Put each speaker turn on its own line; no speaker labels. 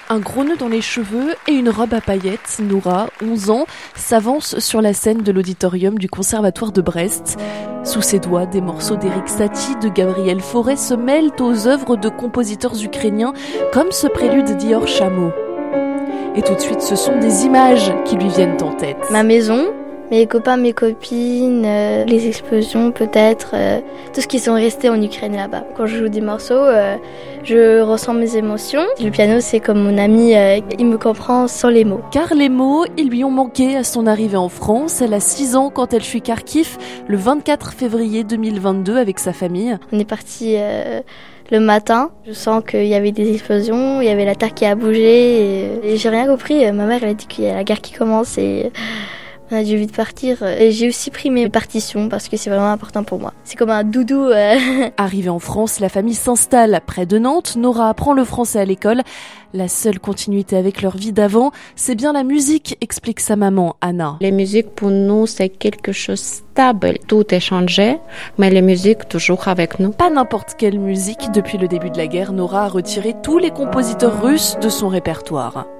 Un gros nœud dans les cheveux et une robe à paillettes, Nora, 11 ans, s'avance sur la scène de l'auditorium du Conservatoire de Brest. Sous ses doigts, des morceaux d'Erik Satie, de Gabriel Fauré se mêlent aux œuvres de compositeurs ukrainiens, comme ce prélude d'Ihor Shamo. Et tout de suite, ce sont des images qui lui viennent en tête.
Ma maison, mes copains, mes copines, les explosions peut-être, tout ce qui sont restés en Ukraine là-bas. Quand je joue des morceaux, je ressens mes émotions. Le piano, c'est comme mon ami, il me comprend sans les mots.
Car les mots, ils lui ont manqué à son arrivée en France. Elle a 6 ans quand elle fuit Kharkiv le 24 février 2022 avec sa famille.
On est parti le matin. Je sens qu'il y avait des explosions, il y avait la terre qui a bougé et j'ai rien compris. Ma mère, elle a dit qu'il y a la guerre qui commence et on a dû vite partir. Et j'ai aussi pris mes partitions parce que c'est vraiment important pour moi. C'est comme un doudou.
Arrivée en France, la famille s'installe près de Nantes. Nora apprend le français à l'école. La seule continuité avec leur vie d'avant, c'est bien la musique, explique sa maman, Anna.
Les musiques, pour nous, c'est quelque chose de stable. Tout est changé, mais les musiques, toujours avec nous.
Pas n'importe quelle musique. Depuis le début de la guerre, Nora a retiré tous les compositeurs russes de son répertoire.